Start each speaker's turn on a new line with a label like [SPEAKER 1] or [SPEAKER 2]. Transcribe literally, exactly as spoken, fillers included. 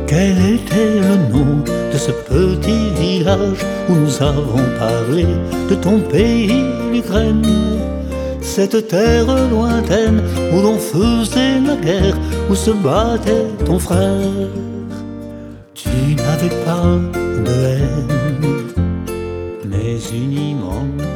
[SPEAKER 1] Quel était le nom de ce petit village où nous avons parlé de ton pays, l'Ukraine? Cette terre lointaine où l'on faisait la guerre, où se battait ton frère. Tu n'avais pas de haine, mais une immense